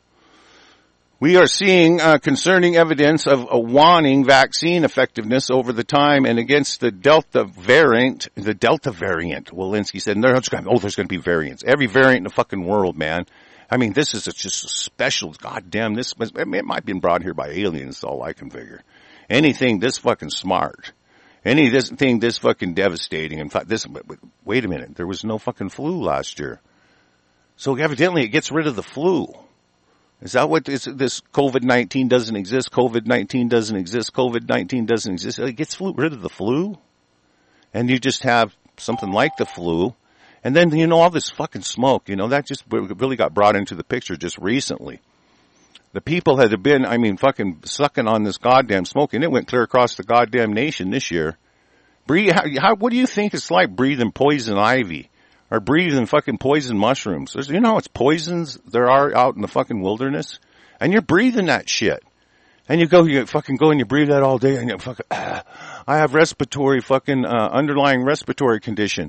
we are seeing uh, concerning evidence of a waning vaccine effectiveness over the time and against the Delta variant. The Delta variant, Walensky said. No, oh, there's going to be variants. Every variant in the fucking world, man. I mean, this is a, just a special, goddamn, this, it might have been brought here by aliens, all I can figure. Anything this fucking smart, anything this fucking devastating, in fact, this, wait a minute, there was no fucking flu last year. So evidently it gets rid of the flu. Is that what this, this COVID nineteen doesn't exist, COVID nineteen doesn't exist, COVID nineteen doesn't exist, it gets flu, rid of the flu? And you just have something like the flu. And then, you know, all this fucking smoke, you know, that just really got brought into the picture just recently. The people had been, I mean, fucking sucking on this goddamn smoke, and it went clear across the goddamn nation this year. Breathe, how, how, what do you think it's like breathing poison ivy? Or breathing fucking poison mushrooms? There's, you know how it's poisons there are out in the fucking wilderness? And you're breathing that shit. And you go, you fucking go and you breathe that all day, and you fucking, ah, I have respiratory fucking, uh, underlying respiratory condition.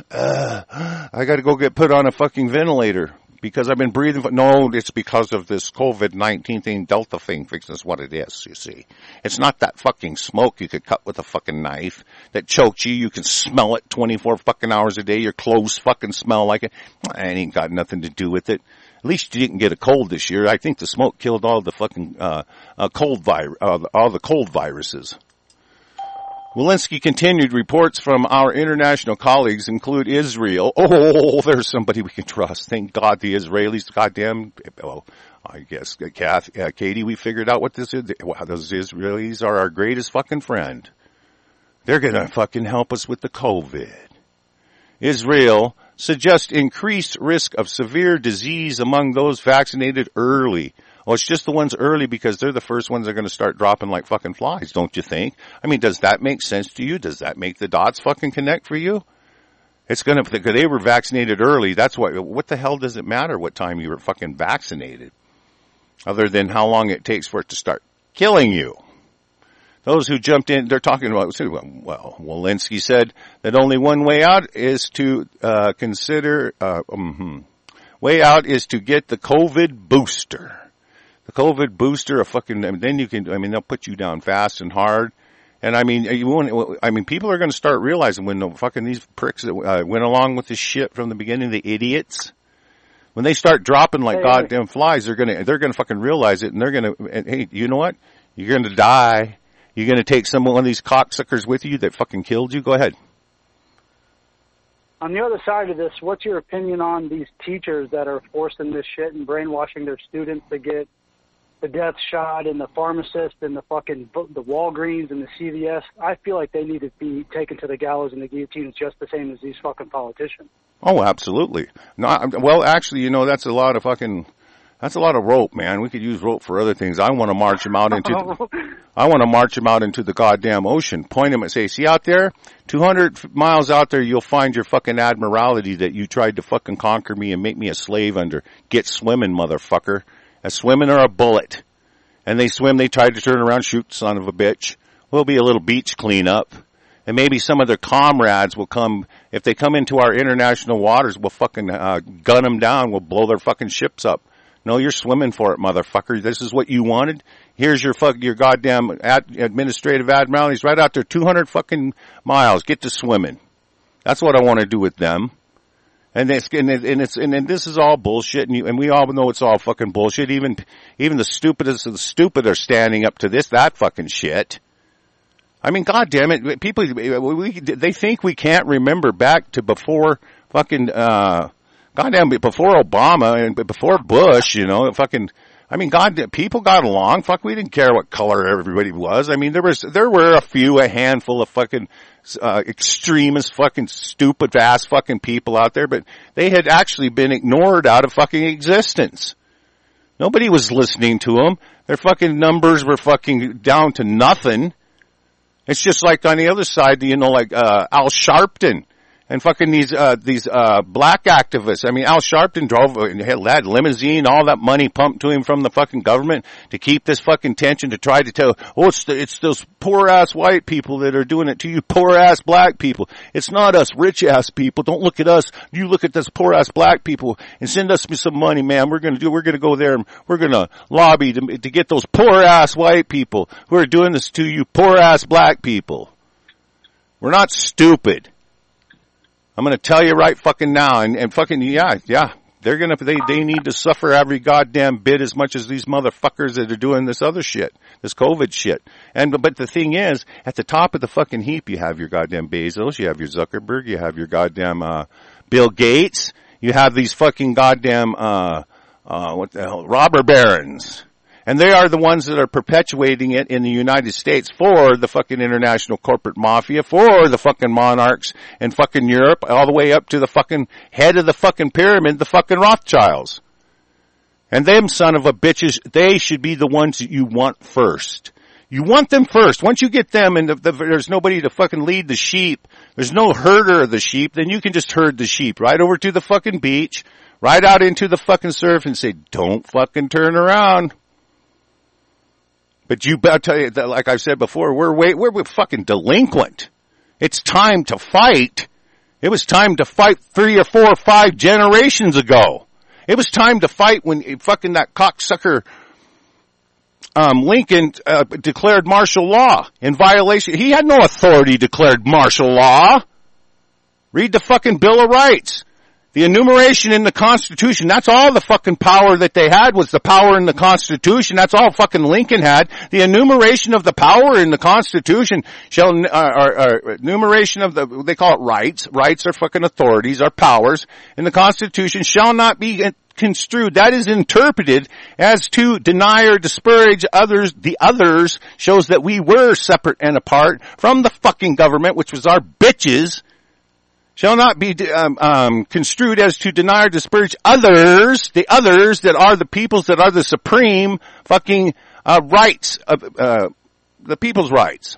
Uh, I gotta go get put on a fucking ventilator because I've been breathing. No, it's because of this COVID nineteen thing, Delta thing. That's what it is, you see. It's not that fucking smoke you could cut with a fucking knife that chokes you. You can smell it twenty-four fucking hours a day. Your clothes fucking smell like it. It ain't got nothing to do with it. At least you didn't get a cold this year. I think the smoke killed all the fucking, uh, uh cold virus, uh, all the cold viruses. Walensky continued. Reports from our international colleagues include Israel. Oh, there's somebody we can trust. Thank God the Israelis, goddamn, well, I guess, Kath, uh, Katie, we figured out what this is. Wow, those Israelis are our greatest fucking friend. They're gonna fucking help us with the COVID. Israel suggest increased risk of severe disease among those vaccinated early. Oh, it's just the ones early because they're the first ones that are going to start dropping like fucking flies, don't you think? I mean, does that make sense to you? Does that make the dots fucking connect for you? It's going to, because they were vaccinated early. That's why, what the hell does it matter what time you were fucking vaccinated? Other than how long it takes for it to start killing you. Those who jumped in, they're talking about, well, Walensky said that only one way out is to uh, consider, uh, um, way out is to get the COVID booster. The COVID booster, a fucking, I mean, then you can, I mean, they'll put you down fast and hard. And I mean, you won't, I mean, people are going to start realizing when the fucking these pricks that uh, went along with this shit from the beginning, the idiots, when they start dropping like hey, goddamn flies, they're going to, they're going to fucking realize it, and they're going to, and hey, you know what? You're going to die. You're going to take some one of these cocksuckers with you that fucking killed you. Go ahead. On the other side of this, what's your opinion on these teachers that are forcing this shit and brainwashing their students to get the death shot, and the pharmacist and the fucking the Walgreens and the C V S? I feel like they need to be taken to the gallows and the guillotine just the same as these fucking politicians. Oh, absolutely. No, well, actually, you know, that's a lot of fucking, that's a lot of rope, man. We could use rope for other things. I want to march them out into, the, I want to march them out into the goddamn ocean, point them and say, see out there, two hundred miles out there, you'll find your fucking admiralty that you tried to fucking conquer me and make me a slave under. Get swimming, motherfucker. A swimming or a bullet. And they swim, they try to turn around, shoot son of a bitch. We'll be a little beach cleanup. And maybe some of their comrades will come, if they come into our international waters, we'll fucking uh, gun them down, we'll blow their fucking ships up. No, you're swimming for it, motherfucker. This is what you wanted. Here's your fuck, your goddamn ad, administrative admiralties right out there, two hundred fucking miles. Get to swimming. That's what I want to do with them. And it's, and it's, and, and this is all bullshit, and, you, and we all know it's all fucking bullshit. Even, even the stupidest of the stupid are standing up to this, that fucking shit. I mean, goddamn it, people, we, they think we can't remember back to before fucking, uh, goddamn, before Obama and before Bush, you know, fucking, I mean, God, people got along. Fuck, we didn't care what color everybody was. I mean, there was, there were a few, a handful of fucking, uh, extremist fucking stupid ass fucking people out there, but they had actually been ignored out of fucking existence. Nobody was listening to them. Their fucking numbers were fucking down to nothing. It's just like on the other side, you know, like, uh, Al Sharpton. And fucking these, uh, these, uh, black activists. I mean, Al Sharpton drove, had that limousine, all that money pumped to him from the fucking government to keep this fucking tension, to try to tell, oh, it's the, it's those poor ass white people that are doing it to you poor ass black people. It's not us rich ass people. Don't look at us. You look at this poor ass black people and send us some money, man. We're gonna do, we're gonna go there and we're gonna lobby to, to get those poor ass white people who are doing this to you poor ass black people. We're not stupid. I'm going to tell you right fucking now, and, and fucking, yeah, yeah, they're going to, they, they need to suffer every goddamn bit as much as these motherfuckers that are doing this other shit, this COVID shit. And, but the thing is, at the top of the fucking heap, you have your goddamn Bezos, you have your Zuckerberg, you have your goddamn, uh, Bill Gates, you have these fucking goddamn, uh, uh, what the hell, robber barons. And they are the ones that are perpetuating it in the United States for the fucking international corporate mafia, for the fucking monarchs in fucking Europe, all the way up to the fucking head of the fucking pyramid, the fucking Rothschilds. And them son of a bitches, they should be the ones that you want first. You want them first. Once you get them and the, the, there's nobody to fucking lead the sheep, there's no herder of the sheep, then you can just herd the sheep right over to the fucking beach, right out into the fucking surf and say, don't fucking turn around. But you, I'll tell you, that, like I've said before, we're way, we're, we're fucking delinquent. It's time to fight. It was time to fight three or four or five generations ago. It was time to fight when fucking that cocksucker, um, Lincoln, uh, declared martial law in violation. He had no authority declared martial law. Read the fucking Bill of Rights. The enumeration in the Constitution, that's all the fucking power that they had was the power in the Constitution. That's all fucking Lincoln had. The enumeration of the power in the Constitution shall, uh, or, or enumeration of the, they call it rights. Rights are fucking authorities, are powers. In the Constitution shall not be construed. That is interpreted as to deny or disparage others. The others shows that we were separate and apart from the fucking government, which was our bitches. shall not be um, um, construed as to deny or disparage others, the others that are the peoples that are the supreme fucking uh, rights of uh, the people's rights.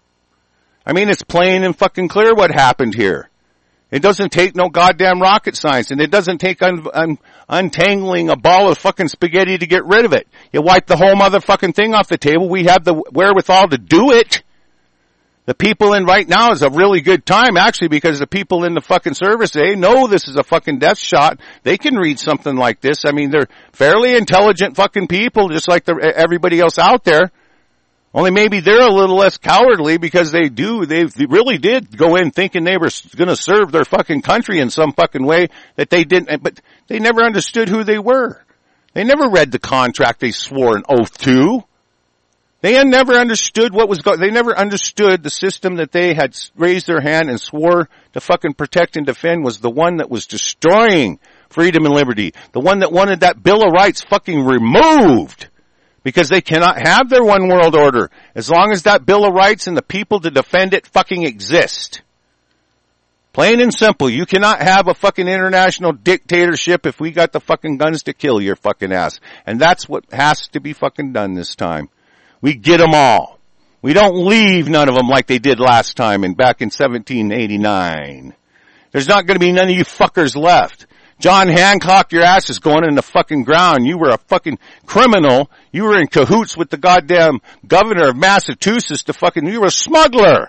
I mean, it's plain and fucking clear what happened here. It doesn't take no goddamn rocket science, and it doesn't take un- un- untangling a ball of fucking spaghetti to get rid of it. You wipe the whole motherfucking thing off the table. We have the wherewithal to do it. The people in right now is a really good time, actually, because the people in the fucking service, they know this is a fucking death shot. They can read something like this. I mean, they're fairly intelligent fucking people, just like the, everybody else out there. Only maybe they're a little less cowardly because they do, they really did go in thinking they were going to serve their fucking country in some fucking way that they didn't, but they never understood who they were. They never read the contract they swore an oath to. They had never understood what was going, they never understood the system that they had raised their hand and swore to fucking protect and defend was the one that was destroying freedom and liberty. The one that wanted that Bill of Rights fucking removed. Because they cannot have their one world order as long as that Bill of Rights and the people to defend it fucking exist. Plain and simple. You cannot have a fucking international dictatorship if we got the fucking guns to kill your fucking ass. And that's what has to be fucking done this time. We get them all. We don't leave none of them like they did last time and back in seventeen eighty-nine. There's not going to be none of you fuckers left. John Hancock, your ass is going in the fucking ground. You were a fucking criminal. You were in cahoots with the goddamn governor of Massachusetts to fucking, you were a smuggler.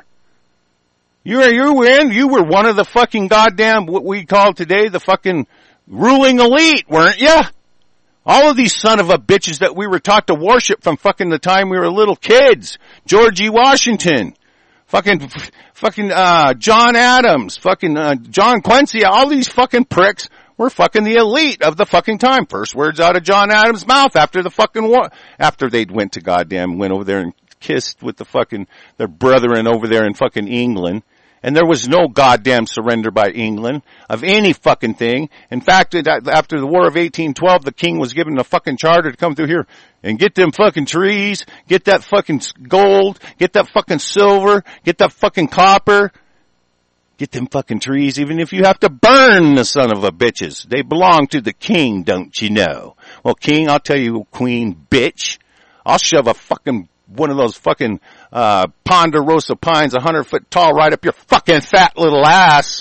You were, you were in, you were one of the fucking goddamn, what we call today, the fucking ruling elite, weren't you? All of these son of a bitches that we were taught to worship from fucking the time we were little kids. Georgie Washington. Fucking, fucking, uh, John Adams. Fucking, uh, John Quincy. All these fucking pricks were fucking the elite of the fucking time. First words out of John Adams' mouth after the fucking war. After they went to goddamn, went over there and kissed with the fucking, their brethren over there in fucking England. And there was no goddamn surrender by England of any fucking thing. In fact, after the War of eighteen twelve, the king was given a fucking charter to come through here and get them fucking trees, get that fucking gold, get that fucking silver, get that fucking copper, get them fucking trees, even if you have to burn the son of a bitches. They belong to the king, don't you know? Well, king, I'll tell you, queen bitch, I'll shove a fucking one of those fucking, uh, ponderosa pines a hundred foot tall right up your fucking fat little ass.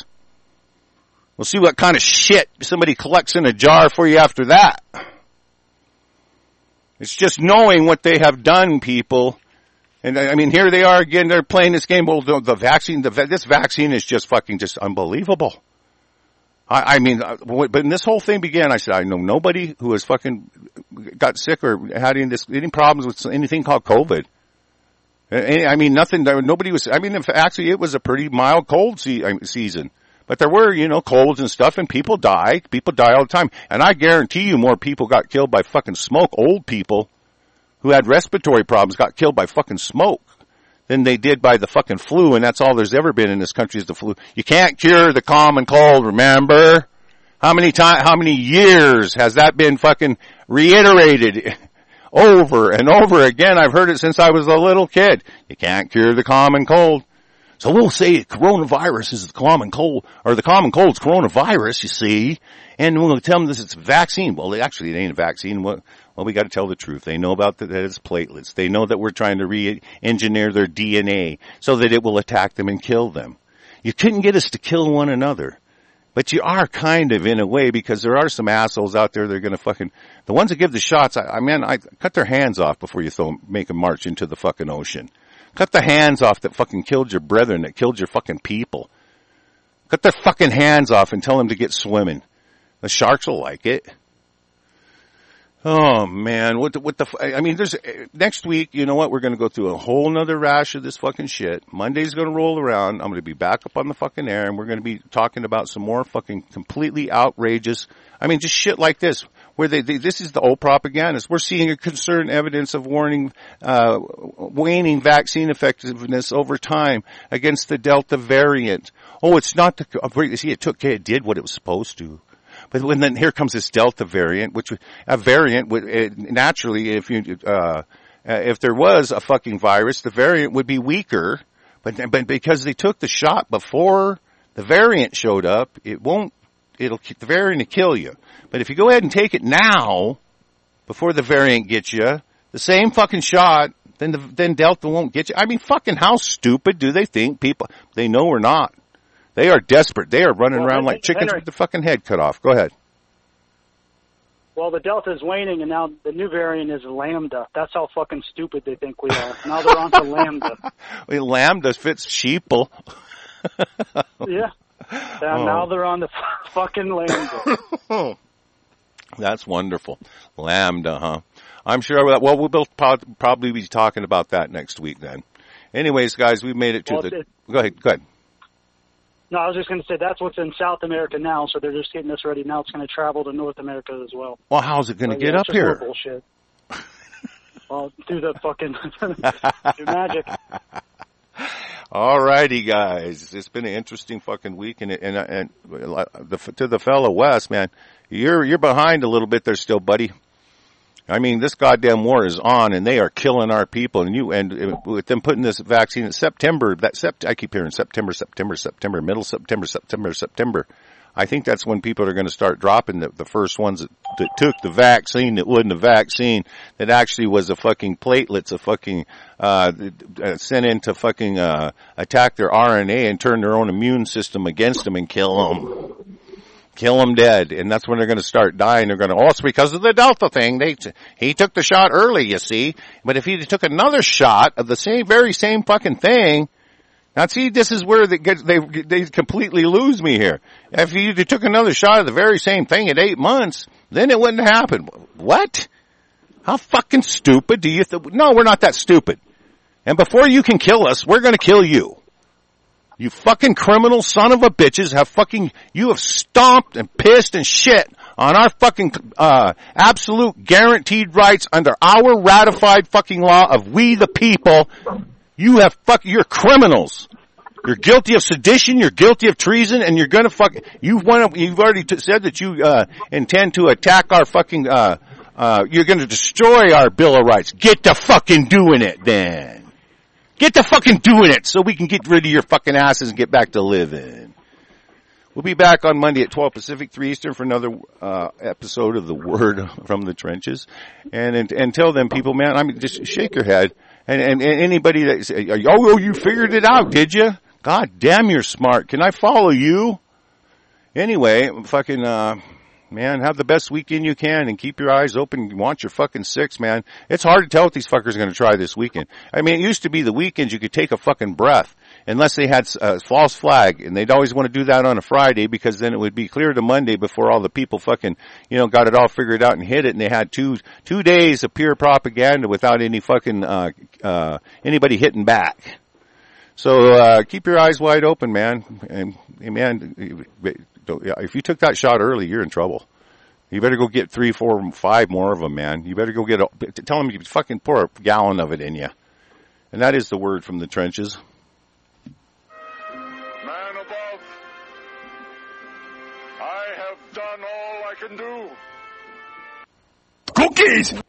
We'll see what kind of shit somebody collects in a jar for you after that. It's just knowing what they have done, people. And I mean, here they are again, they're playing this game. Well, the, the vaccine, the, this vaccine is just fucking just unbelievable. I, I mean, but when this whole thing began, I said, I know nobody who has fucking got sick or had any, this, any problems with anything called COVID. I mean, nothing, nobody was, I mean, actually it was a pretty mild cold se- season. But there were, you know, colds and stuff, and people die. People die all the time. And I guarantee you more people got killed by fucking smoke. Old people who had respiratory problems got killed by fucking smoke than they did by the fucking flu, and that's all there's ever been in this country is the flu. You can't cure the common cold, remember? How many time, how many years has that been fucking reiterated over and over again? I've heard it since I was a little kid. You can't cure the common cold. So we'll say coronavirus is the common cold, or the common cold's coronavirus, you see, and we'll tell them this is a vaccine. Well, actually it ain't a vaccine. Well, we got to tell the truth. They know about the, that it's platelets. They know that we're trying to re-engineer their D N A so that it will attack them and kill them. You couldn't get us to kill one another. But you are kind of in a way, because there are some assholes out there that are going to fucking, the ones that give the shots, I, I mean, I cut their hands off before you throw, make them march into the fucking ocean. Cut the hands off that fucking killed your brethren, that killed your fucking people. Cut their fucking hands off and tell them to get swimming. The sharks will like it. Oh man, what the, what the, I mean, there's, next week, you know what, we're gonna go through a whole nother rash of this fucking shit. Monday's gonna roll around, I'm gonna be back up on the fucking air, and we're gonna be talking about some more fucking completely outrageous, I mean, just shit like this, where they, they this is the old propagandists. We're seeing a concerned evidence of warning, uh, waning vaccine effectiveness over time against the Delta variant. Oh, it's not the, see, it took, it did what it was supposed to. But when then here comes this Delta variant, which a variant would it, naturally, if you uh, if there was a fucking virus, the variant would be weaker. But but because they took the shot before the variant showed up, it won't, it'll, the variant will kill you. But if you go ahead and take it now, before the variant gets you, the same fucking shot, then the, then Delta won't get you. I mean, fucking how stupid do they think people, they know we're not. They are desperate. They are running well, around like chickens Henry, with the fucking head cut off. Go ahead. Well, the Delta is waning, and now the new variant is Lambda. That's how fucking stupid they think we are. Now they're on to Lambda. Well, Lambda fits sheeple. Yeah. And Oh. now they're on the f- fucking Lambda. That's wonderful. Lambda, huh? I'm sure, well, we'll probably be talking about that next week then. Anyways, guys, we made it to well, the... It, go ahead, go ahead. no, I was just going to say that's what's in South America now, so they're just getting this ready. Now it's going to travel to North America as well. Well, how's it going to So, get yeah, up it's just here? more bullshit. Well, do the fucking... do magic. All righty, guys. It's been an interesting fucking week, and and and the, to the fellow Wes, man, you're you're behind a little bit there still, buddy. I mean, this goddamn war is on, and they are killing our people. And you and with them putting this vaccine in September, that sept, I keep hearing September, September, September, middle September, September, September. I think that's when people are going to start dropping the, the first ones that, that took the vaccine that wasn't a vaccine, that actually was a fucking platelets, a fucking, uh, sent in to fucking, uh, attack their R N A and turn their own immune system against them and kill them. Kill them dead. And that's when they're going to start dying. They're going to, oh, it's because of the Delta thing. They, he took the shot early, you see. But if he took another shot of the same, very same fucking thing, now, see, this is where they, get, they they completely lose me here. If you took another shot of the very same thing at eight months, then it wouldn't happen. What? How fucking stupid do you think? No, we're not that stupid. And before you can kill us, we're going to kill you. You fucking criminal son of a bitches have fucking, you have stomped and pissed and shit on our fucking, uh, absolute guaranteed rights under our ratified fucking law of we the people. You have fuck, you're criminals. You're guilty of sedition, you're guilty of treason, and you're gonna fuck, you've won, you've already t- said that you, uh, intend to attack our fucking, uh, uh, you're gonna destroy our Bill of Rights. Get to fucking doing it then. Get to fucking doing it so we can get rid of your fucking asses and get back to living. We'll be back on Monday at twelve Pacific, three Eastern for another, uh, episode of The Word from the Trenches. And, and until then, people, man, I mean, just shake your head. And, and, and anybody that say, oh, you figured it out, did you? God damn, you're smart. Can I follow you? Anyway, fucking, uh, man, have the best weekend you can and keep your eyes open. Watch your fucking six, man. It's hard to tell what these fuckers are going to try this weekend. I mean, it used to be the weekends you could take a fucking breath unless they had a false flag, and they'd always want to do that on a Friday because then it would be clear to Monday before all the people fucking, you know, got it all figured out and hit it, and they had two, two days of pure propaganda without any fucking, uh, uh, anybody hitting back. So, uh, keep your eyes wide open, man. And, and man, if you took that shot early, you're in trouble. You better go get three, four, five more of them, man. You better go get a, tell them you fucking pour a gallon of it in you. And that is the word from the trenches. Man above, I have done all I can do. Cookies!